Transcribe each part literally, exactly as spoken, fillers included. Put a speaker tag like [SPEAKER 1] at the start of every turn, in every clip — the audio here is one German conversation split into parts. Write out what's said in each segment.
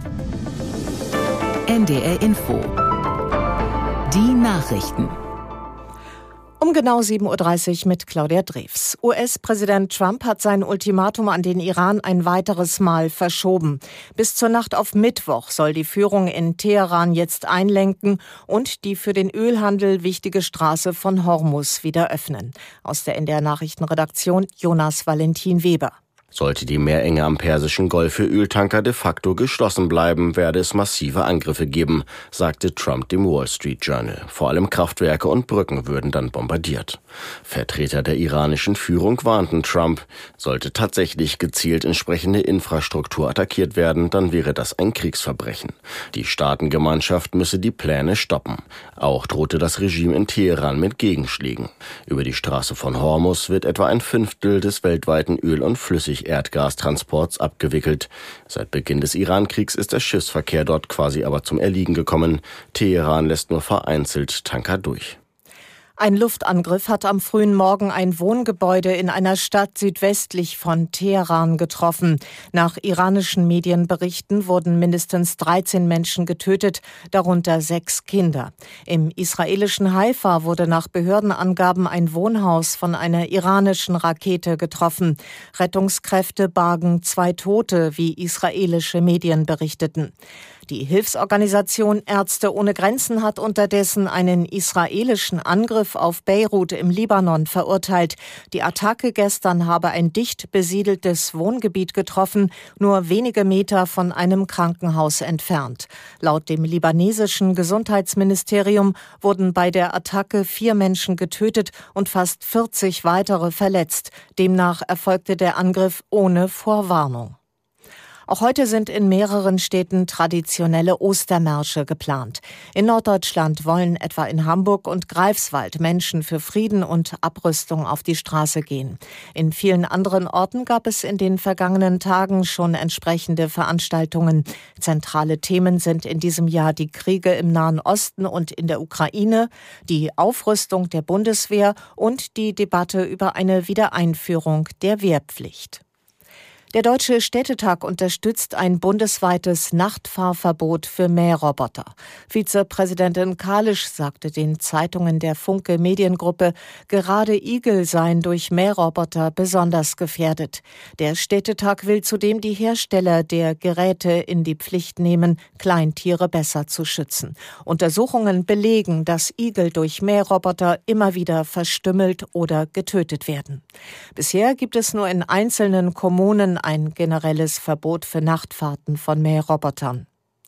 [SPEAKER 1] N D R Info. Die Nachrichten.
[SPEAKER 2] Um genau sieben Uhr dreißig mit Claudia Drews. U S-Präsident Trump hat sein Ultimatum an den Iran ein weiteres Mal verschoben. Bis zur Nacht auf Mittwoch soll die Führung in Teheran jetzt einlenken und die für den Ölhandel wichtige Straße von Hormuz wieder öffnen. Aus der N D R-Nachrichtenredaktion Jonas Valentin Weber.
[SPEAKER 3] Sollte die Meerenge am Persischen Golf für Öltanker de facto geschlossen bleiben, werde es massive Angriffe geben, sagte Trump dem Wall Street Journal. Vor allem Kraftwerke und Brücken würden dann bombardiert. Vertreter der iranischen Führung warnten Trump, sollte tatsächlich gezielt entsprechende Infrastruktur attackiert werden, dann wäre das ein Kriegsverbrechen. Die Staatengemeinschaft müsse die Pläne stoppen. Auch drohte das Regime in Teheran mit Gegenschlägen. Über die Straße von Hormuz wird etwa ein Fünftel des weltweiten Öl- und Flüssig Erdgastransports abgewickelt. Seit Beginn des Iran-Kriegs ist der Schiffsverkehr dort quasi aber zum Erliegen gekommen. Teheran lässt nur vereinzelt Tanker durch.
[SPEAKER 2] Ein Luftangriff hat am frühen Morgen ein Wohngebäude in einer Stadt südwestlich von Teheran getroffen. Nach iranischen Medienberichten wurden mindestens dreizehn Menschen getötet, darunter sechs Kinder. Im israelischen Haifa wurde nach Behördenangaben ein Wohnhaus von einer iranischen Rakete getroffen. Rettungskräfte bargen zwei Tote, wie israelische Medien berichteten. Die Hilfsorganisation Ärzte ohne Grenzen hat unterdessen einen israelischen Angriff auf Beirut im Libanon verurteilt. Die Attacke gestern habe ein dicht besiedeltes Wohngebiet getroffen, nur wenige Meter von einem Krankenhaus entfernt. Laut dem libanesischen Gesundheitsministerium wurden bei der Attacke vier Menschen getötet und fast vierzig weitere verletzt. Demnach erfolgte der Angriff ohne Vorwarnung. Auch heute sind in mehreren Städten traditionelle Ostermärsche geplant. In Norddeutschland wollen etwa in Hamburg und Greifswald Menschen für Frieden und Abrüstung auf die Straße gehen. In vielen anderen Orten gab es in den vergangenen Tagen schon entsprechende Veranstaltungen. Zentrale Themen sind in diesem Jahr die Kriege im Nahen Osten und in der Ukraine, die Aufrüstung der Bundeswehr und die Debatte über eine Wiedereinführung der Wehrpflicht. Der Deutsche Städtetag unterstützt ein bundesweites Nachtfahrverbot für Mähroboter. Vizepräsidentin Kalisch sagte den Zeitungen der Funke Mediengruppe, gerade Igel seien durch Mähroboter besonders gefährdet. Der Städtetag will zudem die Hersteller der Geräte in die Pflicht nehmen, Kleintiere besser zu schützen. Untersuchungen belegen, dass Igel durch Mähroboter immer wieder verstümmelt oder getötet werden. Bisher gibt es nur in einzelnen Kommunen ein generelles Verbot für Nachtfahrten von Mährobotern.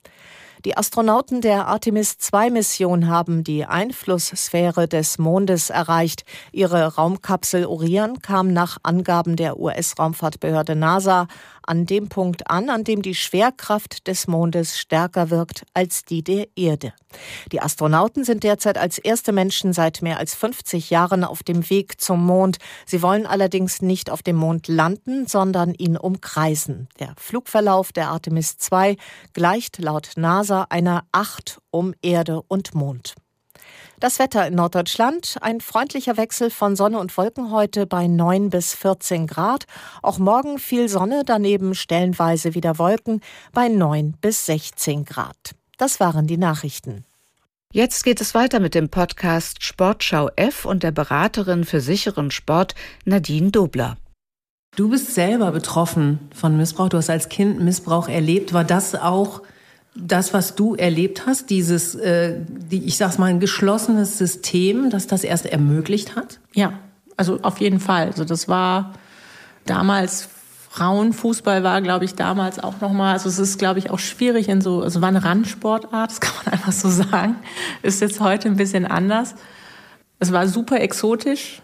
[SPEAKER 2] Die Astronauten der Artemis zwei Mission haben die Einflusssphäre des Mondes erreicht. Ihre Raumkapsel Orion kam nach Angaben der U S-Raumfahrtbehörde NASA an dem Punkt an, an dem die Schwerkraft des Mondes stärker wirkt als die der Erde. Die Astronauten sind derzeit als erste Menschen seit mehr als fünfzig Jahren auf dem Weg zum Mond. Sie wollen allerdings nicht auf dem Mond landen, sondern ihn umkreisen. Der Flugverlauf der Artemis zwei gleicht laut NASA einer Acht um Erde und Mond. Das Wetter in Norddeutschland, ein freundlicher Wechsel von Sonne und Wolken heute bei neun bis vierzehn Grad. Auch morgen viel Sonne, daneben stellenweise wieder Wolken bei neun bis sechzehn Grad. Das waren die Nachrichten.
[SPEAKER 1] Jetzt geht es weiter mit dem Podcast Sportschau F und der Beraterin für sicheren Sport Nadine Dobler.
[SPEAKER 4] Du bist selber betroffen von Missbrauch. Du hast als Kind Missbrauch erlebt. War das auch das, was du erlebt hast, dieses, äh, die, ich sag's mal, ein geschlossenes System, das das erst ermöglicht hat?
[SPEAKER 5] Ja, also auf jeden Fall. Also das war damals, Frauenfußball war, glaube ich, damals auch nochmal, also es ist, glaube ich, auch schwierig in so, also war eine Randsportart, das kann man einfach so sagen. Ist jetzt heute ein bisschen anders. Es war super exotisch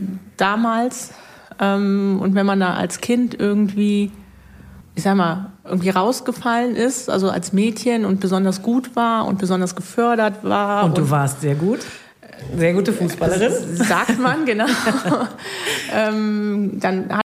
[SPEAKER 5] damals. Ähm, und wenn man da als Kind irgendwie, ich sag mal, irgendwie rausgefallen ist, also als Mädchen und besonders gut war und besonders gefördert war.
[SPEAKER 4] Und du und warst sehr gut? Sehr gute Fußballerin?
[SPEAKER 5] Sagt man, genau. ähm, dann